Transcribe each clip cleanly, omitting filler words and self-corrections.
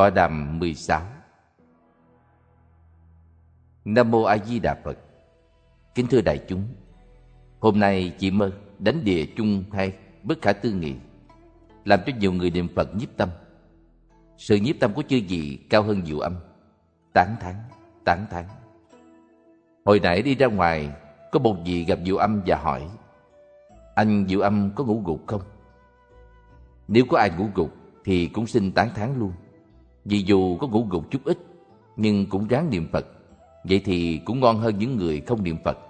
Tọa đàm 16. Nam Mô A Di Đà Phật. Kính thưa đại chúng, hôm nay chị Mơ đánh địa chung hay bất khả tư nghị, làm cho nhiều người niệm Phật nhiếp tâm. Sự nhiếp tâm của chư vị cao hơn diệu âm. Tán thán, tán thán. Hồi nãy đi ra ngoài, có một vị gặp diệu âm và hỏi: anh diệu âm có ngủ gục không? Nếu có ai ngủ gục thì cũng xin tán thán luôn. Vì dù có ngủ gục chút ít, nhưng cũng ráng niệm Phật. Vậy thì cũng ngon hơn những người không niệm Phật.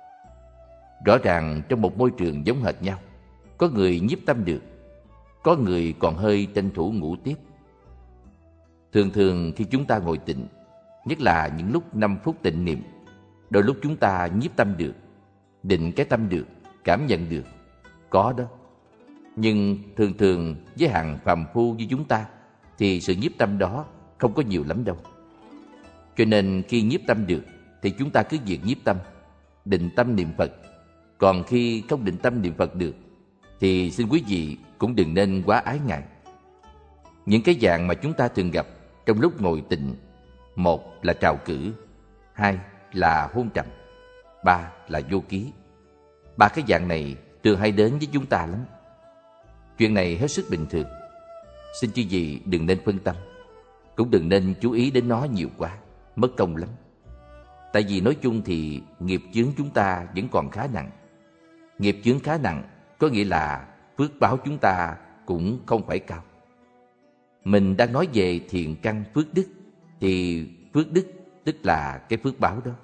Rõ ràng trong một môi trường giống hệt nhau, có người nhiếp tâm được, có người còn hơi tranh thủ ngủ tiếp. Thường thường khi chúng ta ngồi tịnh, nhất là những lúc 5 phút tịnh niệm, đôi lúc chúng ta nhiếp tâm được, định cái tâm được, cảm nhận được, có đó. Nhưng thường thường với hạng phàm phu như chúng ta thì sự nhiếp tâm đó không có nhiều lắm đâu. Cho nên khi nhiếp tâm được thì chúng ta cứ việc nhiếp tâm, định tâm niệm Phật. Còn khi không định tâm niệm Phật được thì xin quý vị cũng đừng nên quá ái ngại. Những cái dạng mà chúng ta thường gặp trong lúc ngồi tịnh, một là trào cử, hai là hôn trầm, ba là vô ký. Ba cái dạng này thường hay đến với chúng ta lắm. Chuyện này hết sức bình thường. Xin chư vị đừng nên phân tâm, cũng đừng nên chú ý đến nó nhiều quá, mất công lắm. Tại vì nói chung thì nghiệp chướng chúng ta vẫn còn khá nặng. Nghiệp chướng khá nặng có nghĩa là phước báo chúng ta cũng không phải cao. Mình đang nói về thiện căn phước đức, thì phước đức tức là cái phước báo đó.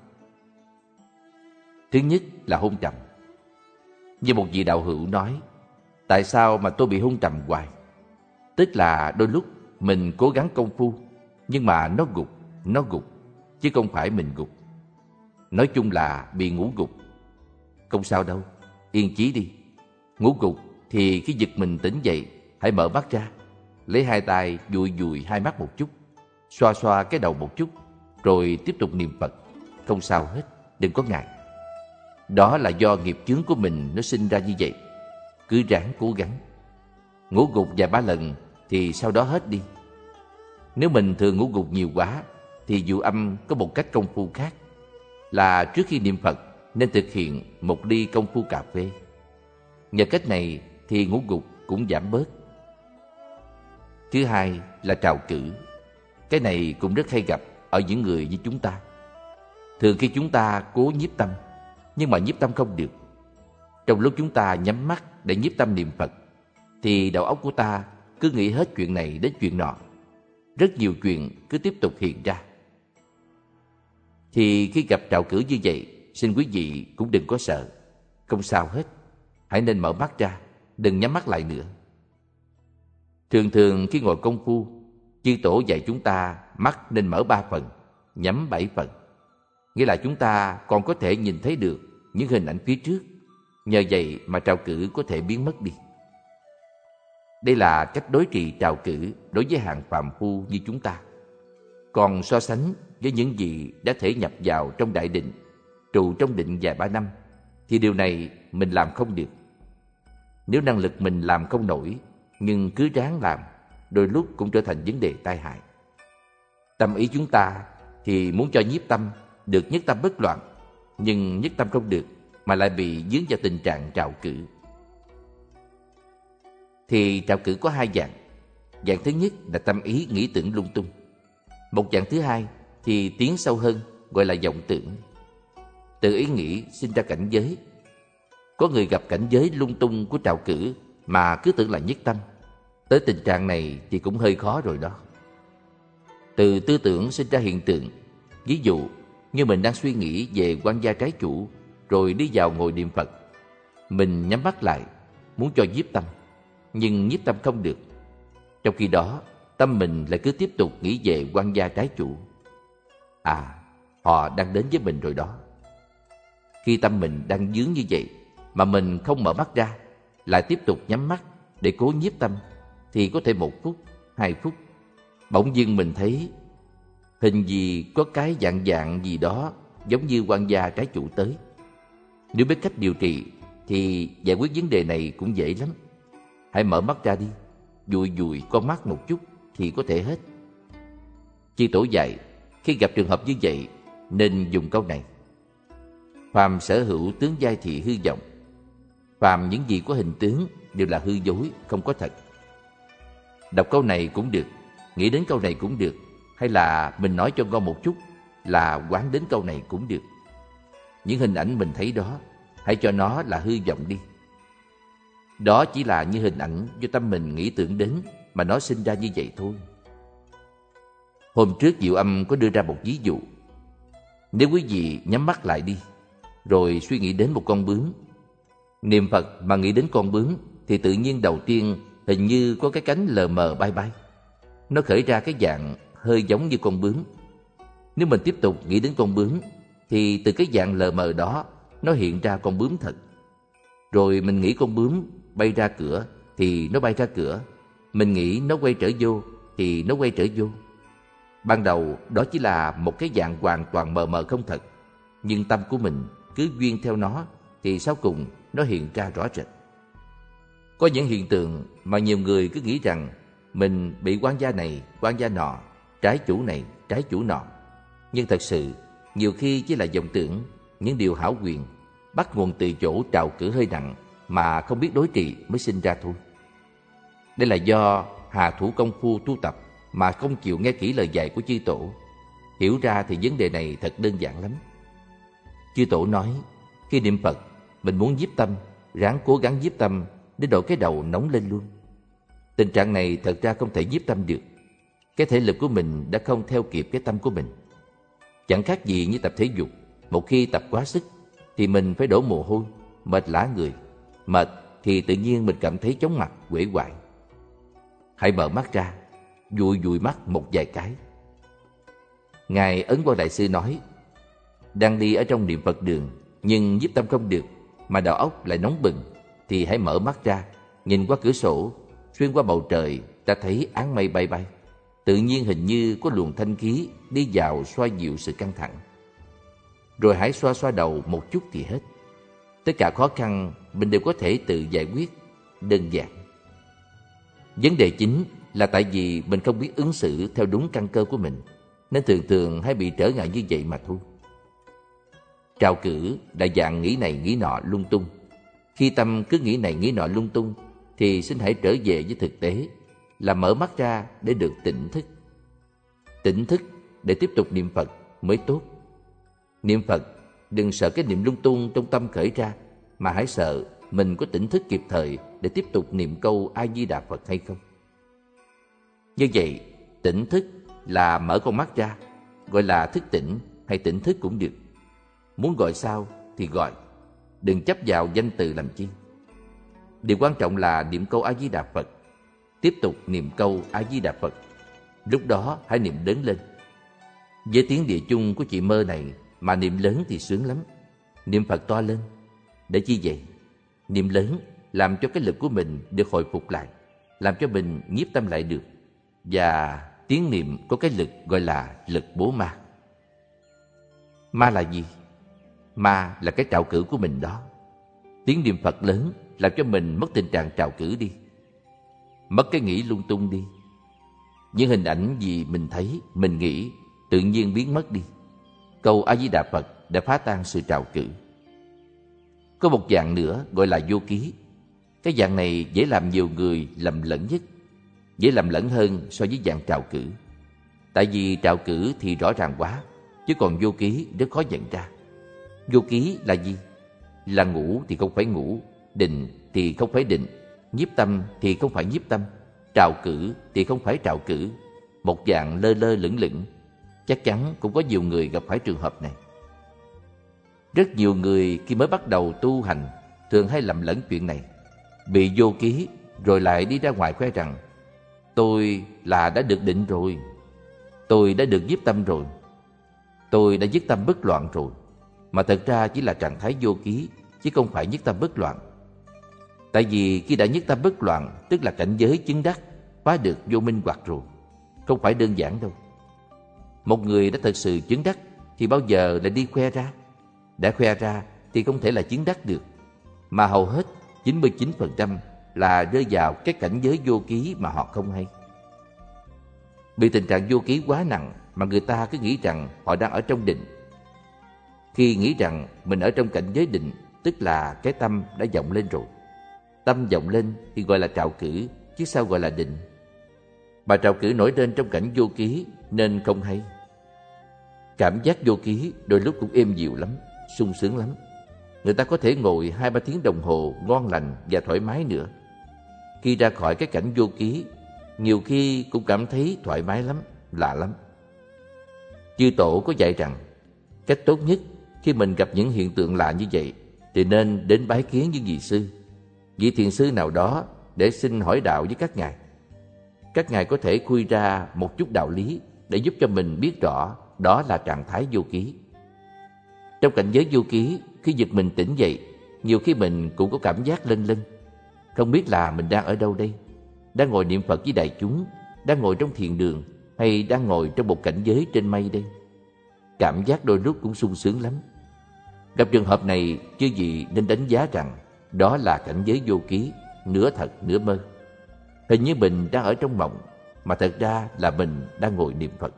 Thứ nhất là hôn trầm. Như một vị đạo hữu nói: tại sao mà tôi bị hôn trầm hoài? Tức là đôi lúc mình cố gắng công phu, nhưng mà nó gục, chứ không phải mình gục. Nói chung là bị ngủ gục. Không sao đâu, yên chí đi. Ngủ gục thì khi giật mình tỉnh dậy, hãy mở mắt ra, lấy hai tay dụi dụi hai mắt một chút, xoa xoa cái đầu một chút, rồi tiếp tục niệm Phật. Không sao hết, đừng có ngại. Đó là do nghiệp chướng của mình nó sinh ra như vậy. Cứ ráng cố gắng. Ngủ gục vài ba lần thì sau đó hết đi. Nếu mình thường ngủ gục nhiều quá thì diệu âm có một cách công phu khác, là trước khi niệm Phật nên thực hiện một ly công phu cà phê. Nhờ cách này thì ngủ gục cũng giảm bớt. Thứ hai là trào cử. Cái này cũng rất hay gặp ở những người như chúng ta. Thường khi chúng ta cố nhiếp tâm, nhưng mà nhiếp tâm không được. Trong lúc chúng ta nhắm mắt để nhiếp tâm niệm Phật, thì đầu óc của ta cứ nghĩ hết chuyện này đến chuyện nọ. Rất nhiều chuyện cứ tiếp tục hiện ra. Thì khi gặp trào cử như vậy, xin quý vị cũng đừng có sợ. Không sao hết. Hãy nên mở mắt ra, đừng nhắm mắt lại nữa. Thường thường khi ngồi công phu, chư tổ dạy chúng ta mắt nên mở 3 phần, nhắm 7 phần. Nghĩa là chúng ta còn có thể nhìn thấy được những hình ảnh phía trước. Nhờ vậy mà trào cử có thể biến mất đi. Đây là cách đối trị trào cử đối với hạng phàm phu như chúng ta. Còn so sánh với những gì đã thể nhập vào trong đại định, trụ trong định vài ba năm, thì điều này mình làm không được. Nếu năng lực mình làm không nổi, nhưng cứ ráng làm, đôi lúc cũng trở thành vấn đề tai hại. Tâm ý chúng ta thì muốn cho nhiếp tâm được nhất tâm bất loạn, nhưng nhất tâm không được, mà lại bị dướng vào tình trạng trào cử. Thì trào cử có 2 dạng. Dạng thứ nhất là tâm ý nghĩ tưởng lung tung. Một dạng thứ hai thì tiến sâu hơn, gọi là vọng tưởng. Từ ý nghĩ sinh ra cảnh giới. Có người gặp cảnh giới lung tung của trào cử mà cứ tưởng là nhất tâm. Tới tình trạng này thì cũng hơi khó rồi đó. Từ tư tưởng sinh ra hiện tượng. Ví dụ như mình đang suy nghĩ về quan gia trái chủ, rồi đi vào ngồi niệm Phật. Mình nhắm mắt lại, muốn cho nhiếp tâm, nhưng nhiếp tâm không được. Trong khi đó, tâm mình lại cứ tiếp tục nghĩ về quan gia trái chủ. Họ đang đến với mình rồi đó. Khi tâm mình đang dướng như vậy, mà mình không mở mắt ra, lại tiếp tục nhắm mắt để cố nhiếp tâm, thì có thể 1 phút, 2 phút, bỗng dưng mình thấy hình gì có cái dạng gì đó giống như quan gia trái chủ tới. Nếu biết cách điều trị thì giải quyết vấn đề này cũng dễ lắm. Hãy mở mắt ra đi, dụi dụi con mắt một chút thì có thể hết. Chư Tổ dạy, khi gặp trường hợp như vậy nên dùng câu này: phàm sở hữu tướng giai thị hư vọng. Phàm những gì có hình tướng đều là hư dối, không có thật. Đọc câu này cũng được, nghĩ đến câu này cũng được, hay là mình nói cho ngon một chút là quán đến câu này cũng được. Những hình ảnh mình thấy đó, hãy cho nó là hư vọng đi. Đó chỉ là như hình ảnh do tâm mình nghĩ tưởng đến mà nó sinh ra như vậy thôi. Hôm trước Diệu Âm có đưa ra một ví dụ. Nếu quý vị nhắm mắt lại đi, rồi suy nghĩ đến một con bướm, niệm Phật mà nghĩ đến con bướm, thì tự nhiên đầu tiên hình như có cái cánh lờ mờ bay bay. Nó khởi ra cái dạng hơi giống như con bướm. Nếu mình tiếp tục nghĩ đến con bướm, thì từ cái dạng lờ mờ đó nó hiện ra con bướm thật. Rồi mình nghĩ con bướm bay ra cửa thì nó bay ra cửa. Mình nghĩ nó quay trở vô thì nó quay trở vô. Ban đầu đó chỉ là một cái dạng hoàn toàn mờ mờ không thật, nhưng tâm của mình cứ duyên theo nó thì sau cùng nó hiện ra rõ rệt. Có những hiện tượng mà nhiều người cứ nghĩ rằng mình bị quan gia này, quan gia nọ, trái chủ này, trái chủ nọ. Nhưng thật sự, nhiều khi chỉ là vọng tưởng, những điều hão huyền, bắt nguồn từ chỗ trào cử hơi nặng mà không biết đối trị mới sinh ra thôi. Đây là do hà thủ công phu tu tập mà không chịu nghe kỹ lời dạy của chư Tổ. Hiểu ra thì vấn đề này thật đơn giản lắm. Chư Tổ nói, khi niệm Phật, mình muốn nhiếp tâm, ráng cố gắng nhiếp tâm để đổi cái đầu nóng lên luôn. Tình trạng này thật ra không thể nhiếp tâm được. Cái thể lực của mình đã không theo kịp cái tâm của mình. Chẳng khác gì như tập thể dục. Một khi tập quá sức thì mình phải đổ mồ hôi, mệt lả người. Mệt thì tự nhiên mình cảm thấy chóng mặt, uể oải. Hãy mở mắt ra, dụi dụi mắt một vài cái. Ngài Ấn Quang Đại Sư nói, đang đi ở trong niệm Phật đường nhưng nhiếp tâm không được, mà đầu óc lại nóng bừng, thì hãy mở mắt ra, nhìn qua cửa sổ, xuyên qua bầu trời, ta thấy áng mây bay bay. Tự nhiên hình như có luồng thanh khí đi vào xoa dịu sự căng thẳng. Rồi hãy xoa xoa đầu một chút thì hết. Tất cả khó khăn mình đều có thể tự giải quyết, đơn giản. Vấn đề chính là tại vì mình không biết ứng xử theo đúng căn cơ của mình, nên thường thường hay bị trở ngại như vậy mà thôi. Trào cử là dạng nghĩ này nghĩ nọ lung tung. Khi tâm cứ nghĩ này nghĩ nọ lung tung thì xin hãy trở về với thực tế, là mở mắt ra để được tỉnh thức. Tỉnh thức để tiếp tục niệm Phật mới tốt. Niệm Phật đừng sợ cái niệm lung tung trong tâm khởi ra, mà hãy sợ mình có tỉnh thức kịp thời để tiếp tục niệm câu A Di Đà Phật hay không. Như vậy, tỉnh thức là mở con mắt ra, gọi là thức tỉnh hay tỉnh thức cũng được. Muốn gọi sao thì gọi, đừng chấp vào danh từ làm chi. Điều quan trọng là niệm câu A Di Đà Phật, tiếp tục niệm câu A Di Đà Phật. Lúc đó hãy niệm lớn lên. Với tiếng địa chung của chị Mơ này mà niệm lớn thì sướng lắm. Niệm Phật to lên. Để chi vậy? Niệm lớn làm cho cái lực của mình được hồi phục lại, làm cho mình nhiếp tâm lại được. Và tiếng niệm có cái lực gọi là lực bố ma. Ma là gì? Ma là cái trạo cử của mình đó. Tiếng niệm Phật lớn làm cho mình mất tình trạng trạo cử đi, mất cái nghĩ lung tung đi. Những hình ảnh gì mình thấy, mình nghĩ tự nhiên biến mất đi. Câu A Di Đà Phật đã phá tan sự trạo cử. Có một dạng nữa gọi là vô ký. Cái dạng này dễ làm nhiều người lầm lẫn nhất, dễ lầm lẫn hơn so với dạng trạo cử. Tại vì trạo cử thì rõ ràng quá, chứ còn vô ký rất khó nhận ra. Vô ký là gì? Là ngủ thì không phải ngủ, định thì không phải định, nhiếp tâm thì không phải nhiếp tâm, trạo cử thì không phải trạo cử. Một dạng lơ lơ lửng lửng. Chắc chắn cũng có nhiều người gặp phải trường hợp này. Rất nhiều người khi mới bắt đầu tu hành thường hay lầm lẫn chuyện này. Bị vô ký rồi lại đi ra ngoài khoe rằng tôi là đã được định rồi, tôi đã được nhiếp tâm rồi, tôi đã dứt tâm bất loạn rồi. Mà thật ra chỉ là trạng thái vô ký, chứ không phải nhất tâm bất loạn. Tại vì khi đã nhất tâm bất loạn, tức là cảnh giới chứng đắc, phá được vô minh hoặc rồi. Không phải đơn giản đâu. Một người đã thật sự chứng đắc thì bao giờ lại đi khoe ra? Đã khoe ra thì không thể là chứng đắc được. Mà hầu hết 99% là rơi vào cái cảnh giới vô ký mà họ không hay. Bị tình trạng vô ký quá nặng mà người ta cứ nghĩ rằng họ đang ở trong định. Khi nghĩ rằng mình ở trong cảnh giới định, tức là cái tâm đã vọng lên rồi. Tâm vọng lên thì gọi là trạo cử, chứ sao gọi là định. Mà trạo cử nổi lên trong cảnh vô ký nên không hay. Cảm giác vô ký đôi lúc cũng êm dịu lắm, sung sướng lắm. Người ta có thể ngồi 2-3 tiếng đồng hồ ngon lành và thoải mái nữa. Khi ra khỏi cái cảnh vô ký, nhiều khi cũng cảm thấy thoải mái lắm, lạ lắm. Chư Tổ có dạy rằng, cách tốt nhất khi mình gặp những hiện tượng lạ như vậy thì nên đến bái kiến những vị sư, vị thiền sư nào đó để xin hỏi đạo với các ngài. Các ngài có thể khui ra một chút đạo lý để giúp cho mình biết rõ đó là trạng thái vô ký. Trong cảnh giới vô ký, khi giật mình tỉnh dậy, nhiều khi mình cũng có cảm giác lâng lâng. Không biết là mình đang ở đâu đây? Đang ngồi niệm Phật với đại chúng, đang ngồi trong thiền đường, hay đang ngồi trong một cảnh giới trên mây đây? Cảm giác đôi lúc cũng sung sướng lắm. Gặp trường hợp này, chư vị nên đánh giá rằng đó là cảnh giới vô ký, nửa thật nửa mơ. Hình như mình đang ở trong mộng, mà thật ra là mình đang ngồi niệm Phật.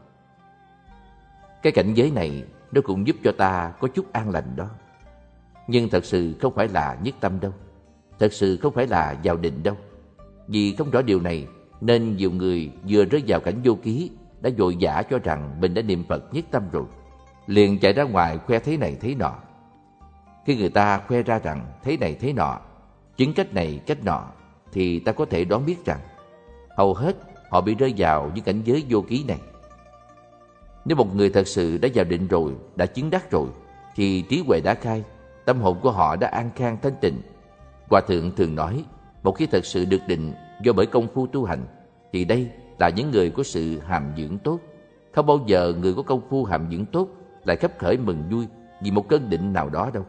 Cái cảnh giới này nó cũng giúp cho ta có chút an lành đó. Nhưng thật sự không phải là nhất tâm đâu, thật sự không phải là vào định đâu. Vì không rõ điều này nên nhiều người vừa rơi vào cảnh vô ký đã vội vã cho rằng mình đã niệm Phật nhất tâm rồi, liền chạy ra ngoài khoe thế này thế nọ. Khi người ta khoe ra rằng thế này thế nọ, chứng cách này cách nọ, thì ta có thể đoán biết rằng hầu hết họ bị rơi vào những cảnh giới vô ký này. Nếu một người thật sự đã vào định rồi, đã chứng đắc rồi, thì trí huệ đã khai, tâm hồn của họ đã an khang thanh tịnh. Hòa thượng thường nói, một khi thật sự được định do bởi công phu tu hành, thì đây là những người có sự hàm dưỡng tốt. Không bao giờ người có công phu hàm dưỡng tốt lại khấp khởi mừng vui vì một cơn định nào đó đâu.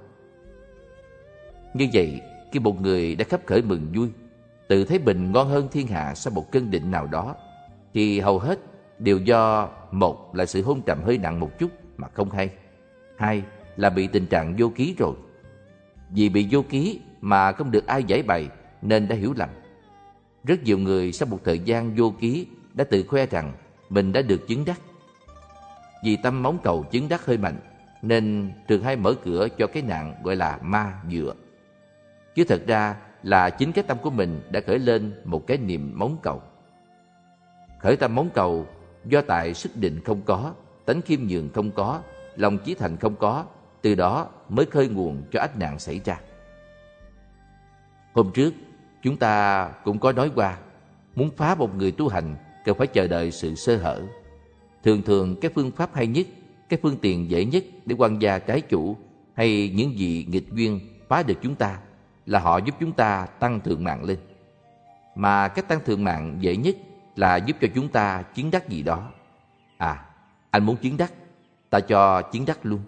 Như vậy, khi một người đã khấp khởi mừng vui, tự thấy mình ngon hơn thiên hạ sau một cơn định nào đó, thì hầu hết đều do một là sự hôn trầm hơi nặng một chút mà không hay, hai là bị tình trạng vô ký rồi. Vì bị vô ký mà không được ai giải bày nên đã hiểu lầm. Rất nhiều người sau một thời gian vô ký đã tự khoe rằng mình đã được chứng đắc. Vì tâm móng cầu chứng đắc hơi mạnh nên thường hay mở cửa cho cái nạn gọi là ma dựa. Chứ thật ra là chính cái tâm của mình đã khởi lên một cái niệm móng cầu. Khởi tâm móng cầu do tại sức định không có, tánh khiêm nhường không có, lòng chí thành không có, từ đó mới khơi nguồn cho ách nạn xảy ra. Hôm trước chúng ta cũng có nói qua, muốn phá một người tu hành cần phải chờ đợi sự sơ hở. Thường thường cái phương pháp hay nhất, cái phương tiện dễ nhất để quan gia trái chủ hay những gì nghịch duyên phá được chúng ta là họ giúp chúng ta tăng thượng mạng lên. Mà cách tăng thượng mạng dễ nhất là giúp cho chúng ta chứng đắc gì đó. À, anh muốn chứng đắc, ta cho chứng đắc luôn.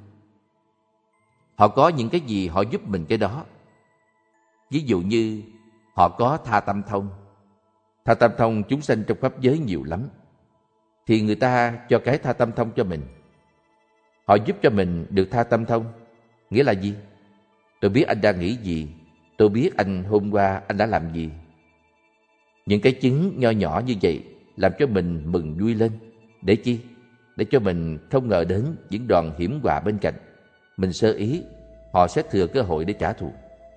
Họ có những cái gì họ giúp mình cái đó. Ví dụ như họ có tha tâm thông. Tha tâm thông chúng sanh trong pháp giới nhiều lắm, thì người ta cho cái tha tâm thông cho mình. Họ giúp cho mình được tha tâm thông. Nghĩa là gì? Tôi biết anh đang nghĩ gì, tôi biết anh hôm qua anh đã làm gì. Những cái chứng nho nhỏ như vậy làm cho mình mừng vui lên. Để chi? Để cho mình không ngờ đến những đòn hiểm họa bên cạnh. Mình sơ ý, họ sẽ thừa cơ hội để trả thù.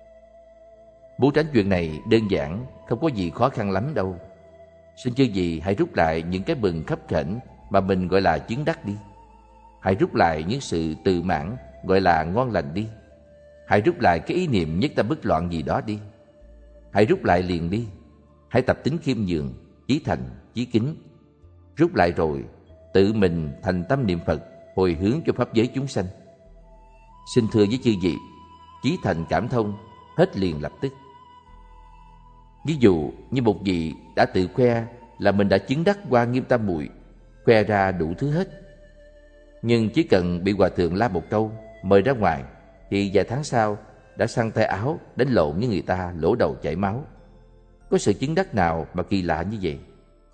Muốn tránh chuyện này đơn giản, không có gì khó khăn lắm đâu. Xin chư gì hãy rút lại những cái mừng khấp khểnh mà mình gọi là chứng đắc đi. Hãy rút lại những sự tự mãn gọi là ngon lành đi. Hãy rút lại cái ý niệm nhất tâm bất loạn gì đó đi. Hãy rút lại liền đi. Hãy tập tính khiêm nhường, chí thành, chí kính. Rút lại rồi, tự mình thành tâm niệm Phật, hồi hướng cho pháp giới chúng sanh. Xin thưa với chư vị, chí thành cảm thông, hết liền lập tức. Ví dụ như một vị đã tự khoe là mình đã chứng đắc Hoa Nghiêm Tam Muội, khoe ra đủ thứ hết. Nhưng chỉ cần bị hòa thượng la một câu, mời ra ngoài, thì vài tháng sau đã săn tay áo, đánh lộn với người ta, lỗ đầu chảy máu. Có sự chứng đắc nào mà kỳ lạ như vậy?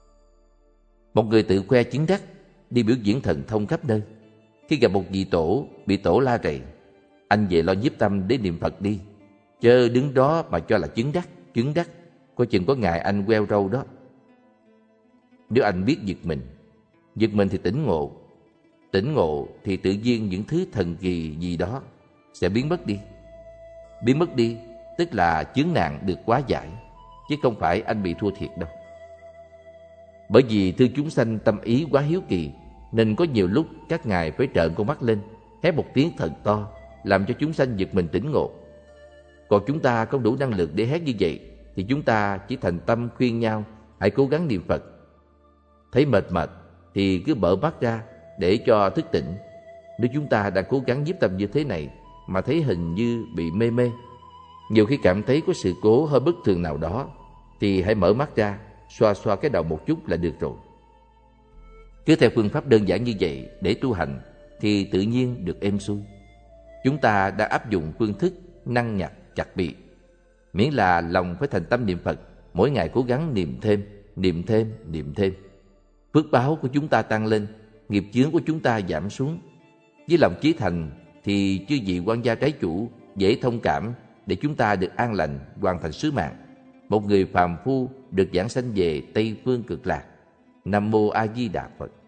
Một người tự khoe chứng đắc, đi biểu diễn thần thông khắp nơi. Khi gặp một vị tổ, bị tổ la rầy, anh về lo nhiếp tâm để niệm Phật đi, chớ đứng đó mà cho là chứng đắc, coi chừng có ngày anh queo râu đó. Nếu anh biết giật mình thì tỉnh ngộ, tỉnh ngộ thì tự nhiên những thứ thần kỳ gì đó sẽ biến mất đi. Biến mất đi tức là chướng nạn được hóa giải, chứ không phải anh bị thua thiệt đâu. Bởi vì thương chúng sanh tâm ý quá hiếu kỳ, nên có nhiều lúc các ngài phải trợn con mắt lên, hét một tiếng thật to, làm cho chúng sanh giật mình tỉnh ngộ. Còn chúng ta không đủ năng lực để hét như vậy, thì chúng ta chỉ thành tâm khuyên nhau hãy cố gắng niệm Phật. Thấy mệt thì cứ mở mắt ra để cho thức tỉnh. Nếu chúng ta đang cố gắng nhiếp tâm như thế này mà thấy hình như bị mê, nhiều khi cảm thấy có sự cố hơi bất thường nào đó, thì hãy mở mắt ra, xoa xoa cái đầu một chút là được rồi. Cứ theo phương pháp đơn giản như vậy để tu hành thì tự nhiên được êm xuôi. Chúng ta đã áp dụng phương thức năng nhặt chặt bị, miễn là lòng phải thành tâm niệm Phật, mỗi ngày cố gắng niệm thêm. Phước báo của chúng ta tăng lên, nghiệp chướng của chúng ta giảm xuống. Với lòng chí thành thì chư vị quan gia trái chủ dễ thông cảm để chúng ta được an lành, hoàn thành sứ mạng. Một người phàm phu được giảng sanh về Tây Phương Cực Lạc. Nam Mô A Di Đà Phật.